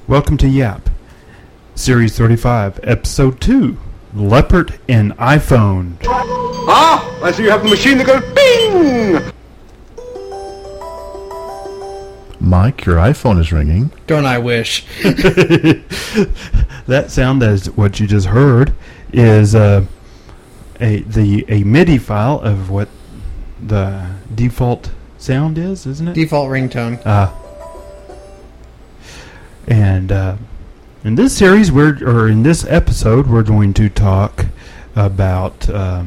Welcome to Yap, Series 35, Episode 2, Leopard and iPhone. Ah, I see you have the machine that goes bing! Mike, your iPhone is ringing. Don't I wish? That sound, as what you just heard, is a MIDI file of what the default sound is, isn't it? Default ringtone. And in this series, in this episode, we're going to talk about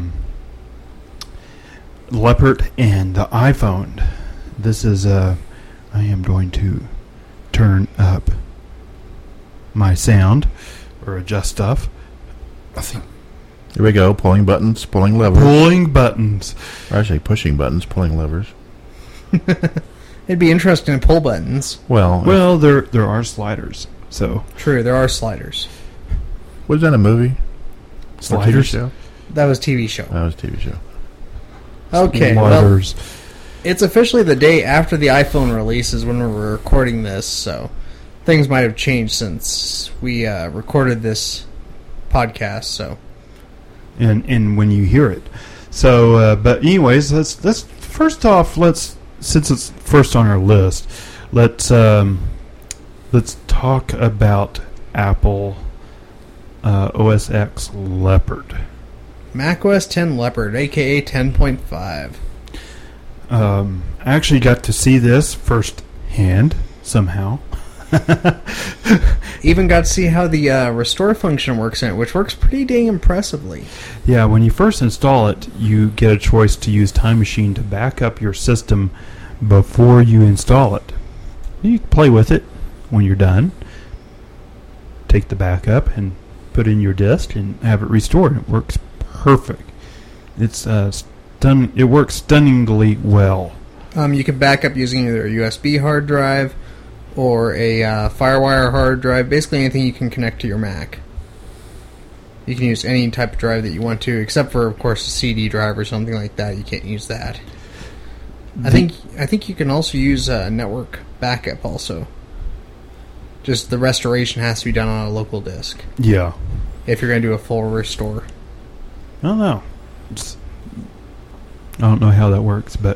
Leopard and the iPhone. This is I am going to turn up my sound or adjust stuff. Here we go, pulling buttons, pulling levers. Pulling buttons. Or actually, pushing buttons, pulling levers. It'd be interesting to pull buttons. Well, there are sliders. So True, there are sliders. was that a movie? sliders. Or TV show? That was a TV show. That was a TV show. Okay, Sliders. well, it's officially the day after the iPhone releases when we're recording this, so things might have changed since we recorded this podcast, so... And when you hear it. So, but anyways, let's first off, since it's first on our list, let's talk about Apple OS X Leopard. macOS 10 Leopard, aka 10.5. I actually got to see this firsthand somehow. Even got to see how the restore function works in it, which works pretty dang impressively. Yeah, when you first install it, you get a choice to use Time Machine to back up your system before you install it. You can play with it when you're done. Take the backup and put in your disk and have it restored. It works perfect. It's it works stunningly well. You can back up using either a USB hard drive or a FireWire hard drive, basically anything you can connect to your Mac. You can use any type of drive that you want to, except for, of course, a CD drive or something like that. You can't use that. I think you can also use a network backup also. Just the restoration has to be done on a local disk. Yeah. If you're going to do a full restore. I don't know. I don't know how that works, but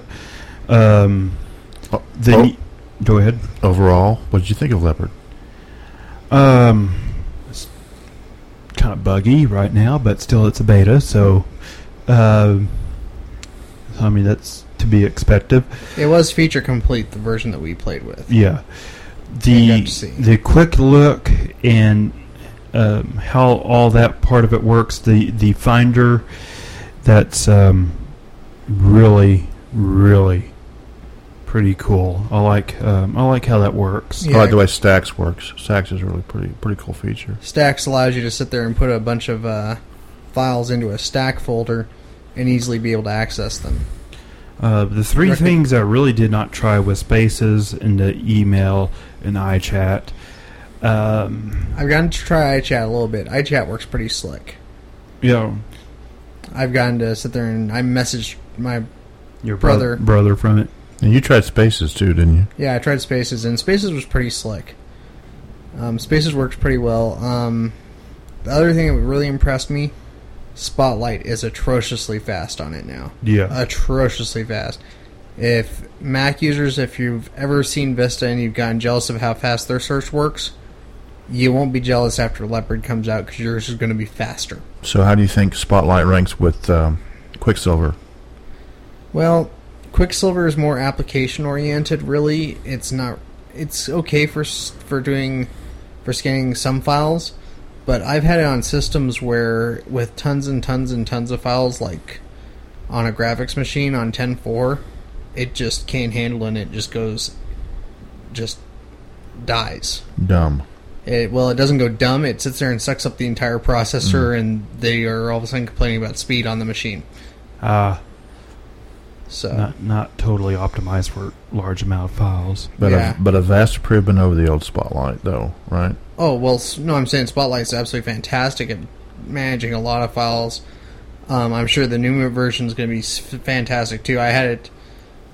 go ahead. Overall, what did you think of Leopard? It's kind of buggy right now, but still it's a beta, so I mean that's to be expected. It was feature complete, the version that we played with. Yeah. The quick look and how all that part of it works, the Finder, that's really pretty cool. I like how that works. Yeah. I like the way Stacks works. Stacks is a really pretty cool feature. Stacks allows you to sit there and put a bunch of files into a stack folder and easily be able to access them. The three things I really did not try was Spaces and the email and iChat. I've gotten to try iChat a little bit. iChat works pretty slick. Yeah. I've gotten to sit there and I messaged my Your brother from it. And you tried Spaces too, didn't you? Yeah, I tried Spaces, and Spaces was pretty slick. Spaces works pretty well. The other thing that really impressed me, Spotlight is atrociously fast on it now. Yeah. Atrociously fast. If Mac users, if you've ever seen Vista and you've gotten jealous of how fast their search works, you won't be jealous after Leopard comes out because yours is going to be faster. So how do you think Spotlight ranks with Quicksilver? Well, Quicksilver is more application oriented. Really, it's not. It's okay for scanning some files, but I've had it on systems where with tons and tons and tons of files, like on a graphics machine on 10.4, it just can't handle it. And it just dies. Dumb. It doesn't go dumb. It sits there and sucks up the entire processor, and they are all of a sudden complaining about speed on the machine. So Not totally optimized for large amount of files. But yeah. but a vast improvement over the old Spotlight, though, right? Oh, well, no, I'm saying Spotlight's absolutely fantastic at managing a lot of files. I'm sure the new version is going to be fantastic, too. I had it...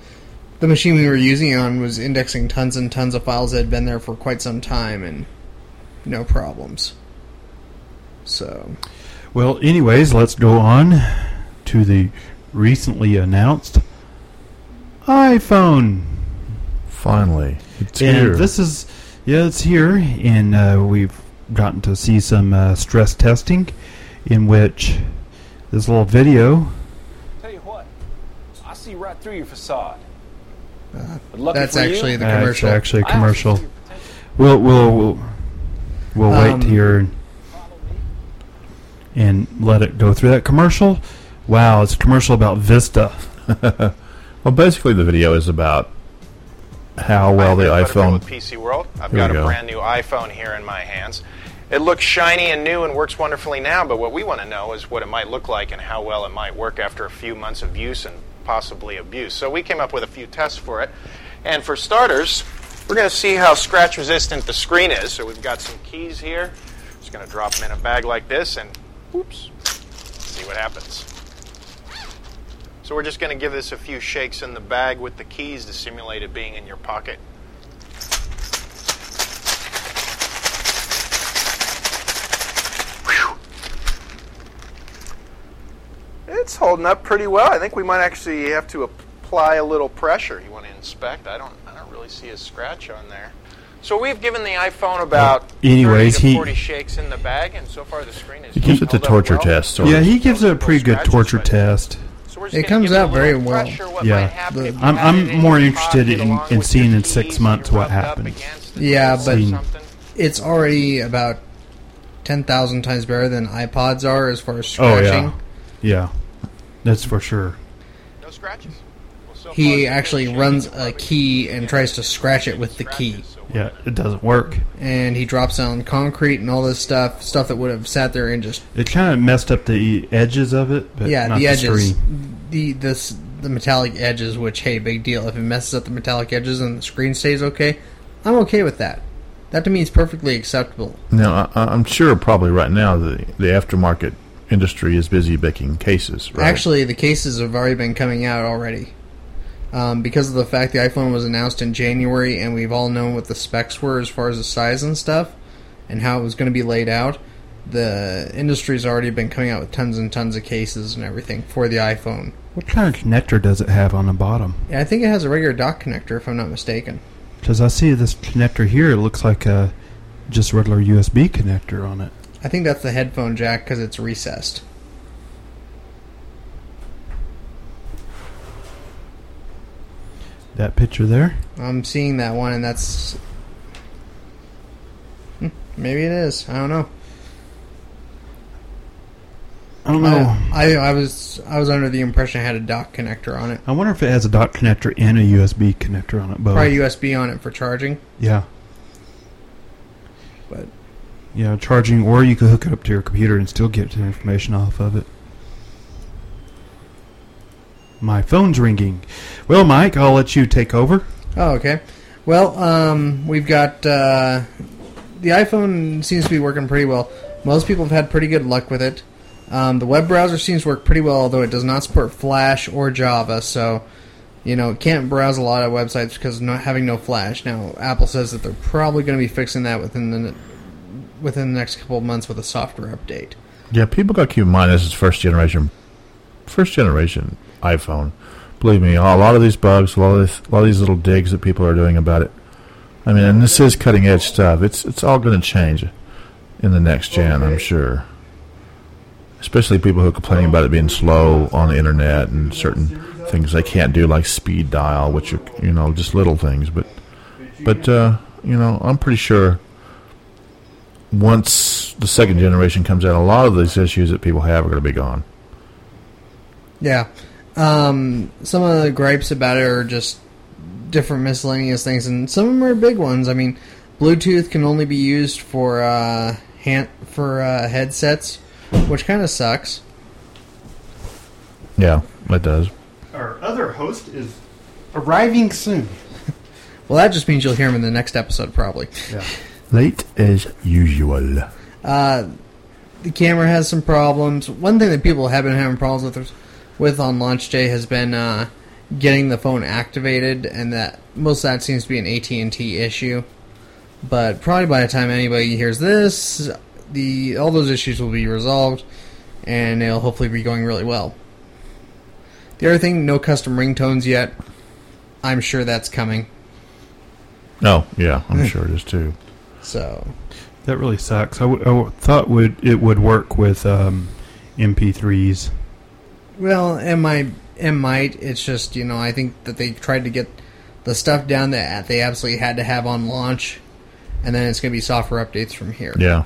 The machine we were using it on was indexing tons and tons of files that had been there for quite some time, and no problems. So, Well, anyways, let's go on to the recently announced iPhone. Finally, it's And here. this is, it's here, and we've gotten to see some stress testing in which this little video. Tell you what, I see right through your facade. But lucky that's for actually you, the It's commercial. actually a I also commercial. see your potential. We'll wait here Follow me. and let it go through that commercial. Wow, it's a commercial about Vista. Well, basically, the video is about how well the Hi, Butterfield iPhone. with PC World. I've Here got we a go. brand new iPhone here in my hands. It looks shiny and new and works wonderfully now, but what we want to know is what it might look like and how well it might work after a few months of use and possibly abuse. So we came up with a few tests for it. And for starters, we're going to see how scratch resistant the screen is. So we've got some keys here. Just going to drop them in a bag like this and whoops, see what happens. So we're just going to give this a few shakes in the bag with the keys to simulate it being in your pocket. Whew. It's holding up pretty well. I think we might actually have to apply a little pressure. You want to inspect? I don't really see a scratch on there. So we've given the iPhone about Anyways, 30 to 40 shakes in the bag, and so far the screen is He gives it the held up torture well. test. Sort Yeah, of. he gives it a pretty good Scratches, torture but- test. So we're just It gonna comes give it a out little very well. pressure, what Yeah. might happen if you I'm had it in more your interested pocket in along with seeing your in 6 keys months and what rubbed up happens. against the Yeah, desk but- or something. It's already about 10,000 times better than iPods are as far as Oh, scratching. yeah. Yeah. That's for sure. No scratches. Well, so far, He so actually good. runs Shakes a are key probably and tries to scratch it with the key. scratches, so Yeah, it doesn't work. And he drops it on concrete and all this stuff that would have sat there and just It kind of messed up the edges of it, but yeah, not the edges, screen. the metallic edges. Which, hey, big deal. If it messes up the metallic edges and the screen stays okay, I'm okay with that. That to me is perfectly acceptable. Now, I'm sure probably right now the aftermarket industry is busy making cases, right? Actually, the cases have already been coming out already. Because of the fact the iPhone was announced in January and we've all known what the specs were as far as the size and stuff and how it was going to be laid out, the industry's already been coming out with tons and tons of cases and everything for the iPhone. What kind of connector does it have on the bottom? Yeah, I think it has a regular dock connector, if I'm not mistaken. Because I see this connector here, it looks like a just regular USB connector on it. I think that's the headphone jack because it's recessed. That picture there? I'm seeing that one, and that's... maybe it is. I don't know. I don't know. I was under the impression it had a dock connector on it. I wonder if it has a dock connector and a USB connector on it both. Probably USB on it for charging. Yeah. But Yeah, charging, or you could hook it up to your computer and still get the information off of it. My phone's ringing. Well, Mike, I'll let you take over. oh, okay. Well, we've got the iPhone seems to be working pretty well. Most people have had pretty good luck with it. The web browser seems to work pretty well, although it does not support Flash or Java, so it can't browse a lot of websites because not having no Flash. Now, Apple says that they're probably going to be fixing that within the next couple of months with a software update. Yeah, people got to keep in mind this is first generation iPhone. Believe me, a lot of these bugs, a lot of these little digs that people are doing about it. I mean, and this is cutting edge stuff. It's all going to change in the next gen, I'm sure. Especially people who are complaining about it being slow on the internet and certain things they can't do, like speed dial, which are just little things. But I'm pretty sure once the second generation comes out, a lot of these issues that people have are going to be gone. Yeah. Some of the gripes about it are just different miscellaneous things, and some of them are big ones. I mean, Bluetooth can only be used for headsets, which kind of sucks. Yeah, it does. Our other host is arriving soon. Well, that just means you'll hear him in the next episode, probably. Yeah. Late as usual. The camera has some problems. One thing that people have been having problems with on launch day has been getting the phone activated, and that most of that seems to be an AT&T issue. But probably by the time anybody hears this, all those issues will be resolved, and it'll hopefully be going really well. The other thing, no custom ringtones yet. I'm sure that's coming. Oh, yeah, I'm sure it is too. So That really sucks. I thought it would work with MP3s. well, it might. It's just, I think that they tried to get the stuff down that they absolutely had to have on launch, and then it's going to be software updates from here. Yeah.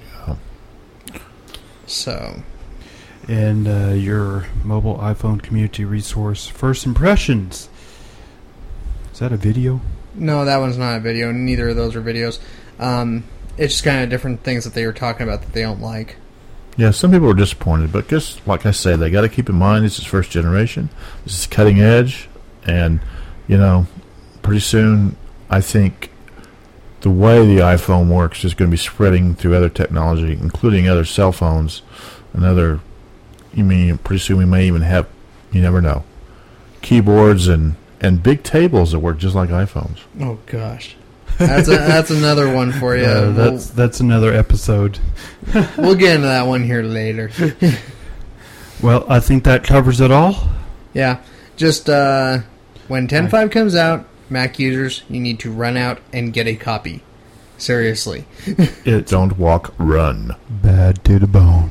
So. And your mobile iPhone community resource, First Impressions. Is that a video? No, that one's not a video. Neither of those are videos. It's just kind of different things that they were talking about that they don't like. Yeah, some people were disappointed, but just like I say, they got to keep in mind this is first generation. This is cutting edge, and pretty soon, I think the way the iPhone works is going to be spreading through other technology, including other cell phones and other. Pretty soon we may even have, you never know, keyboards and big tables that work just like iPhones. Oh gosh, that's another one for you. That's another episode. We'll get into that one here later. Well, I think that covers it all. Yeah, just when 10.5 comes out, Mac users, you need to run out and get a copy. Seriously. Don't walk, run. Bad to the bone.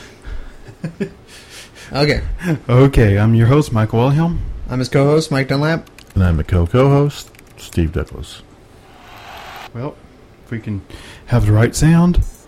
Okay. Okay, I'm your host, Michael Wilhelm. I'm his co-host, Mike Dunlap. And I'm the co-host, Steve Douglas. Well, if we can have the right sound.